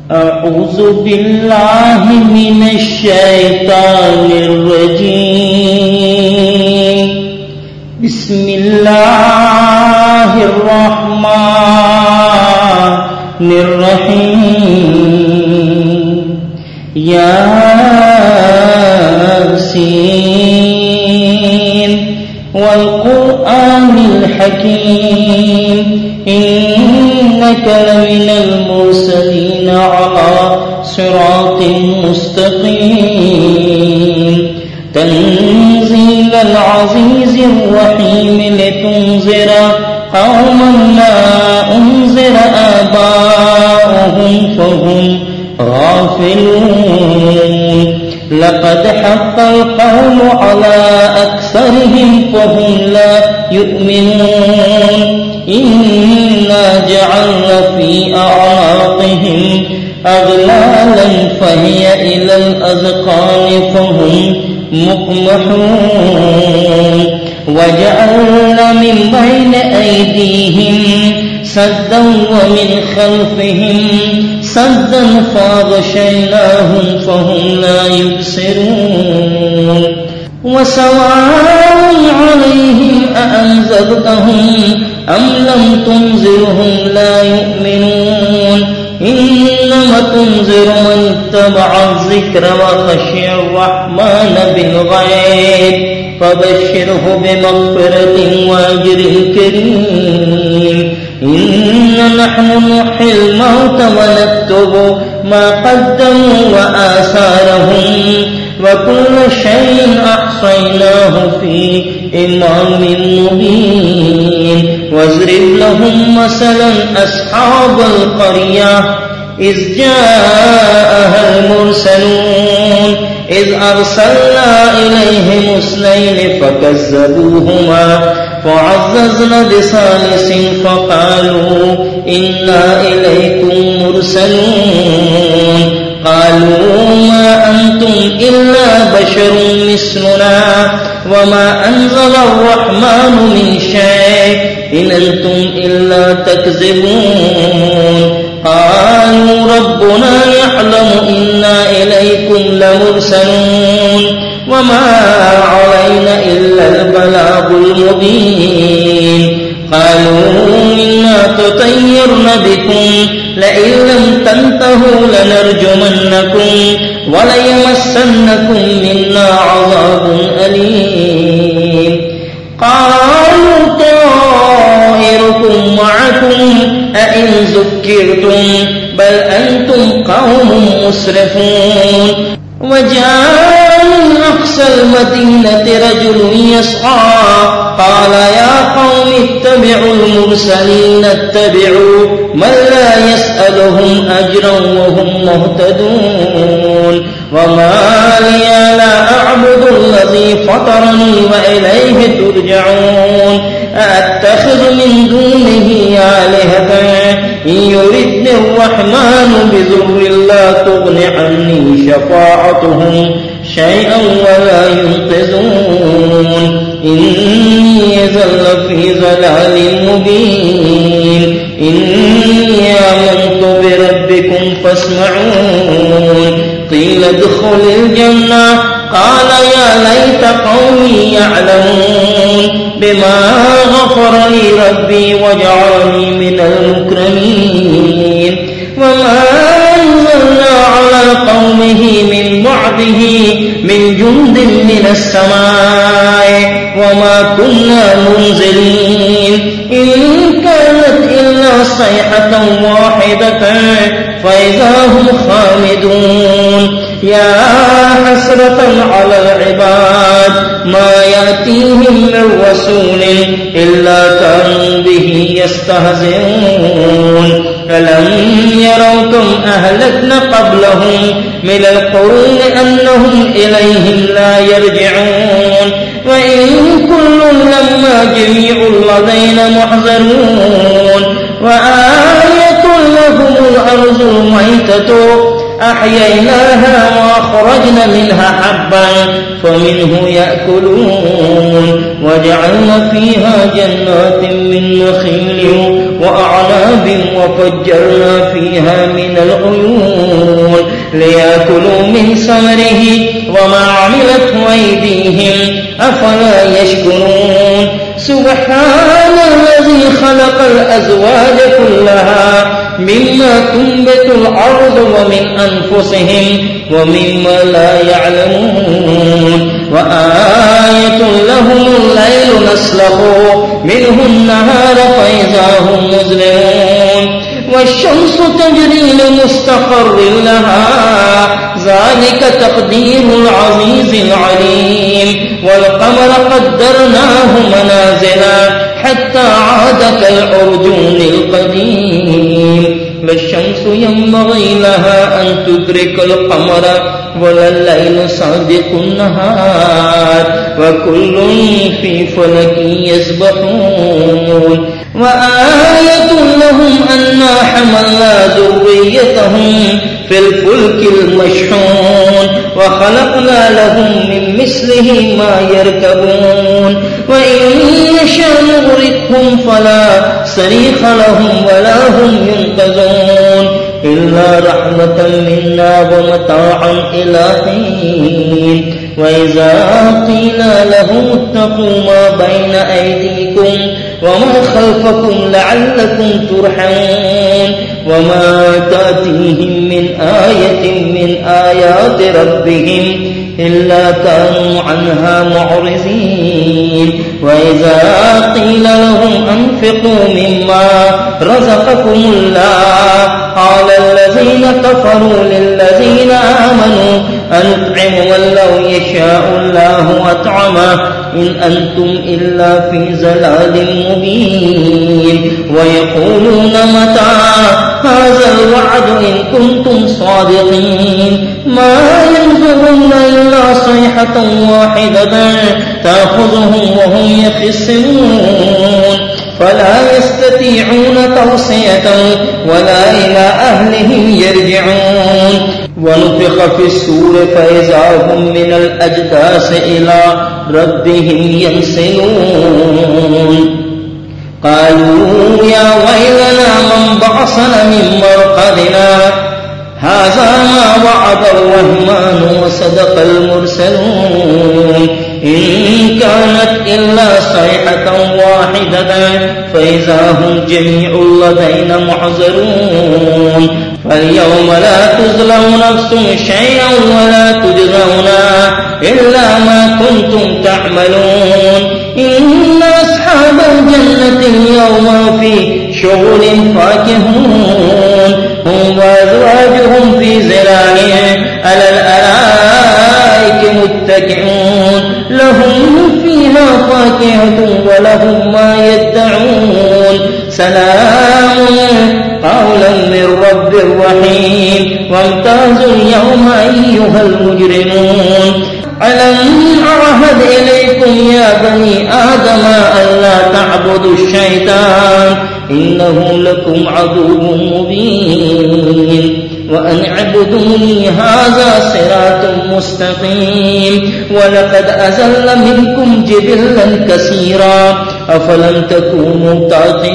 أعوذ بالله من الشيطان الرجيم بسم الله الرحمن الرحيم ياسين والقرآن الحكيم إنك لمن المرسلين على صراط مستقيم تنزيل العزيز الرحيم لتنذر قوما ما أنذر آباؤهم فهم غافلون لقد حق القول على أكثرهم فهم لا يؤمنون إنا جعلنا في أعناقهم أغلالا فهي إلى الأذقان فهم مقمحون وجعلنا من بين أيديهم سدا ومن خلفهم سدا فاغشيناهم فهم لا يبصرون وسواء عليهم أأنذرتهم أم لم تنذرهم لا يؤمنون إنما تنذر من اتبع الذكر وخشي الرحمن بالغيب فبشره بمغفرة وأجر كريم إنا نحن نحيي الموتى ونكتب ما قدموا وآثارهم وكل شيء أحصيناه في إمام مبين واضرب لهم مثلا أصحاب القرية إذ جاءها المرسلون إذ أرسلنا إليهم اثنين فكذبوهما فعززنا بثالث فقالوا إنا إليكم مرسلون قالوا ما أنتم إلا بشر مثلنا وما أنزل الرحمن من شيء إن أنتم إلا تكذبون قالوا ربنا يعلم إنا إليكم لمرسلون وما علينا إلا البلاغ المبين قالوا إنا تطيرنا بكم لئن لم تنتهوا لنرجمنكم وليمسنكم منا عذاب أليم قالوا طائركم معكم أئن ذكرتم بل أنتم قوم مسرفون وجاء من أقصى المدينة رجل يسعى قال يا قوم اتبعوا المرسلين اتبعوا من لا يسألهم أجرا وهم مهتدون وما لي لا أعبد الذي فطرني وإليه ترجعون أأتخذ من دونه آلهة إن يردني الرحمن بضر لا تغن عني شفاعتهم شيئا ولا ينقذون إني إذا لفي ضلال مبين إني آمنت بربكم فاسمعون قيل ادخل الجنة قال يا ليت قومي يعلمون بما غفر لي ربي وجعلني من المكرمين وما أنزلنا على قومه من بعده من جند من السماء وما كنا منزلين إن كانت إلا صيحة واحدة فإذا هم خامدون يا حسرة على العباد ما يأتيهم من رسول إلا كانوا به يستهزئون ألم يروا كم أهلكنا قبلهم من القرون أنهم إليهم لا يرجعون وإن كل لما جميع لدينا محضرون وآية لهم الأرض الميتة أحييناها وأخرجنا منها حبا فمنه يأكلون وجعلنا فيها جنات من نخيل وأعناب وفجرنا فيها من العيون ليأكلوا من ثمره وما عملته أيديهم أفلا يشكرون سبحان الذي خلق الأزواج كلها مما تنبت الأرض ومن أنفسهم ومما لا يعلمون وآية لهم الليل نسلخ منه النهار فإذا هم مظلمون والشمس تجري لمستقر لها ذلك تقدير العزيز العليم والقمر قدرناه منازلا حتى عاد كالعرجون القديم لا الشمس ينبغي لها أن تدرك القمر ولا الليل سابق النهار وكل في فلك يسبحون وآية لهم أنا حملنا ذريتهم في الفلك المشحون وخلقنا لهم من مثله ما يركبون وإن نشاء نغرقهم فلا صريخ لهم ولا هم ينقذون إلا رحمة منا ومتاعا إلى حين وإذا قيل لهم اتقوا ما بين أيديكم وما خلفكم لعلكم ترحمون وما تأتيهم من آية من آيات ربهم إلا كانوا عنها معرضين وإذا قيل لهم أنفقوا مما رزقكم الله قال الذين كفروا للذين آمنوا أنطعم من لو يشاء الله أطعمه إن أنتم إلا في زلال مبين ويقولون متى هذا الوعد إن كنتم صادقين ما ينظرون إلا صيحة واحدة تأخذهم وهم يخصمون فلا يستطيعون توصية ولا إلى أهلهم يرجعون ونفخ في السور فإذا هم من الأجداث إلى ربهم ينسلون قالوا يا ويلنا من بعثنا من مرقدنا هذا ما وعد الرحمن وصدق المرسلون إن كانت إلا صيحة واحدة فإذا هم جميع لدينا محضرون فاليوم لا تظلم نفس شيئا ولا تجزون إلا ما كنتم تعملون إن أصحاب الجنة اليوم في شغل فاكهون هم وأزواجهم في ظلال على الأرائك متكئون لهم فيها فاكهة ولهم ما يدعون سلام قولا من رب رحيم وامتازوا اليوم أيها المجرمون ألم أعهد إليكم يا بني آدم ألا تعبدوا الشيطان إنه لكم عدو مبين وأن اعبدوني هذا صراط مستقيم ولقد أزل منكم جبلا كثيرا أفلم تكونوا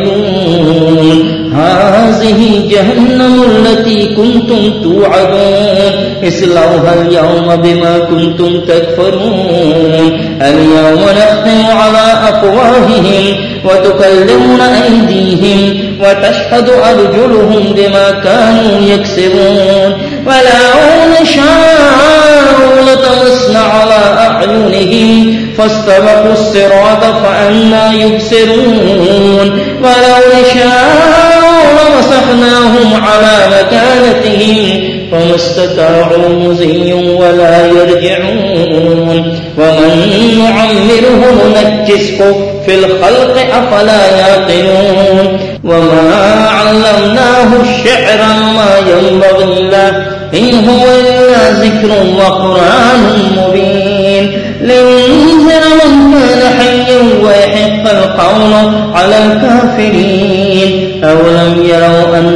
تعقلون هذه جهنم التي كنتم توعدون اصلوها اليوم بما كنتم تكفرون اليوم نختم على أفواههم وتكلمنا أيديهم وتشهد أرجلهم بما كانوا يكسبون ولو نشاء لطمسنا على أعينهم فاستبقوا الصراط فأنى يبصرون ولو نشاء لمسخناهم على مكانتهم فما استطاعوا مضيا ولا يرجعون ومن نعمره ننكسه في الخلق أفلا يعقلون وما علمناه الشعر ما ينبغي له إن هو إلا ذكر وقرآن مبين لينذر من كان حيا ويحق القول على الكافرين أولم يروا أنا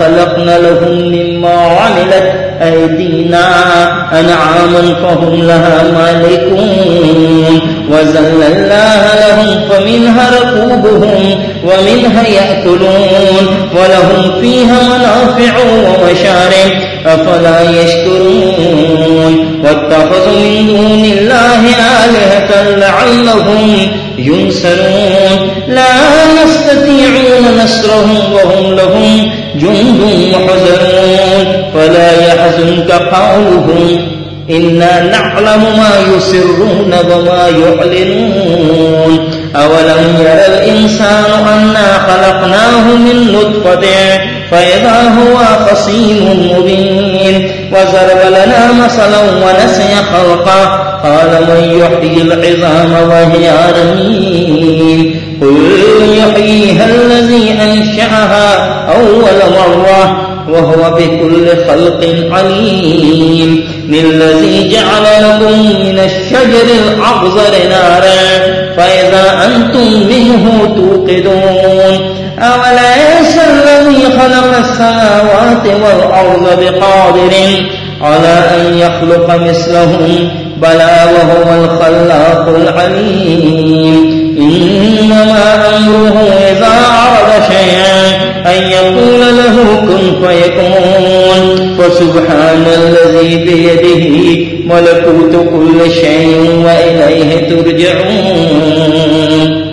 خلقنا لهم مما عملت أيدينا أنعاما فهم لها مالكون وذللناها لهم فمنها ركوبهم ومنها يأكلون ولهم فيها منافع ومشارب أفلا يشكرون واتخذوا من دون الله آلهة لعلهم ينصرون لا يستطيعون نصرهم وهم لهم جند محضرون فلا يحزنك قولهم إنا نعلم ما يسرون وما يعلنون أولم ير الإنسان أنا خلقناه من نطفة فإذا هو خصيم مبين وضرب لنا مثلا ونسي خلقه قال من يحيي العظام وهي رميم قل يحييها الذي أنشأها أول مرة وهو بكل خلق عليم للذي جعل لكم من الشجر الأخضر نارا فإذا أنتم منه توقدون أوليس الذي خلق السماوات والأرض بقادر على أن يخلق مثلهم بلى وهو الخلاق العليم إنما أمره إذا أراد شيئا أن يقول له كن فيكون فسبحان الذي بيده ملكوت كل شيء وإليه ترجعون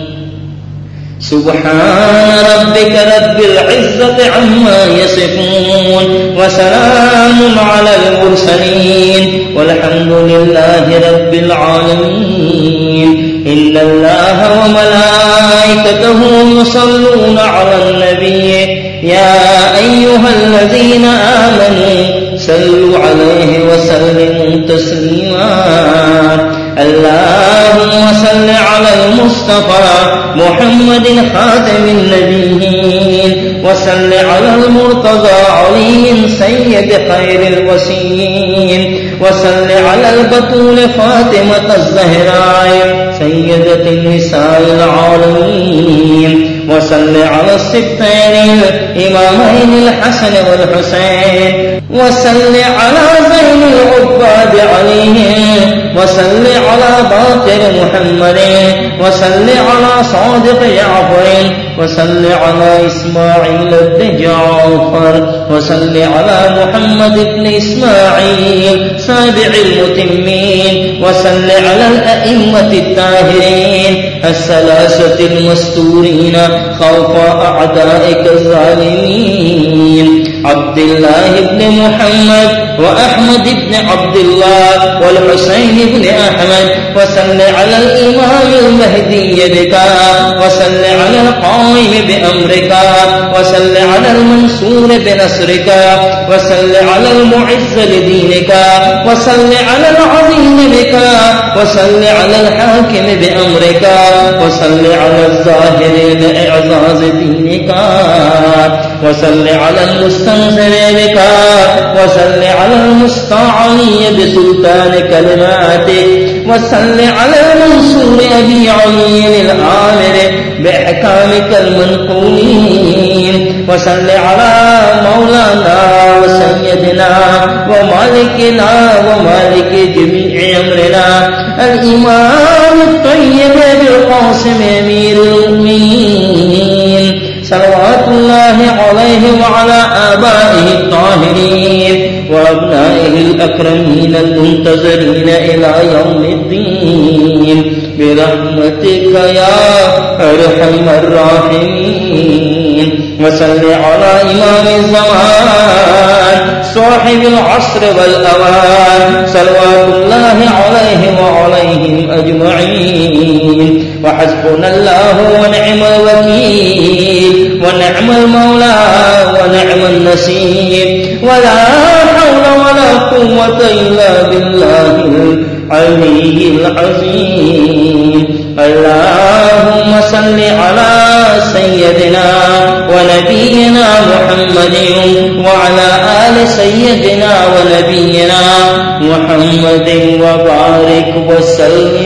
سبحان ربك رب العزة عما يصفون وسلام على المرسلين والحمد لله رب العالمين إن الله وملائكته يصلون على النبي يا أيها الذين آمنوا صلوا عليه وسلموا تسليما اللهم صل على المصطفى محمد خاتم النبيين وصل على المرتضى علي سيد خير الوصيين وصل على البتول فاطمة الزهراء سيدة النساء العالمين وصل على السبتين الإمامين الحسن والحسين وصل على زين العباد عليهم وصل على باقر محمد وصل على صادق جعفر وصل على إسماعيل بن جعفر وصل على محمد بن إسماعيل سابع المتمين وصل على الأئمة الطاهرين الثلاثة المستورين خوف أعدائك الظالمين عبد الله بن محمد وأحمد بن عبد الله والحسين بن أحمد وصل على الإمام المهدي بك وصل على القائم بأمرك وصل على المنصور بنصرك وصل على المعز لدينك وصل على العظيم بك وصل على الحاكم بأمرك وصل على الظاهر لإعزاز دينك وصل على المستنصر بك وصل على المستعلي بسلطان كلماتك وصل على المنصور أبي علي الآمر بأحكامك المنقولين وصل على مولانا وسيدنا ومالكنا ومالك جميع أمرنا الإمام الطيب بالقاسم أمير المؤمنين صلوات الله عليه وعلى آبائه الطاهرين وأبنائه الأكرمين المنتظرين إلى يوم الدين برحمتك يا أرحم الراحمين وصل على إمام الزمان صاحب العصر والأوان صلوات الله عليه وعليهم أجمعين وحسبنا الله ونعم الوكيل ونعم المولى ونعم النصير ولا حول ولا قوة إلا بالله العلي العظيم اللهم صل على سيدنا ونبينا محمد وعلى آل سيدنا ونبينا محمد وبارك وسلم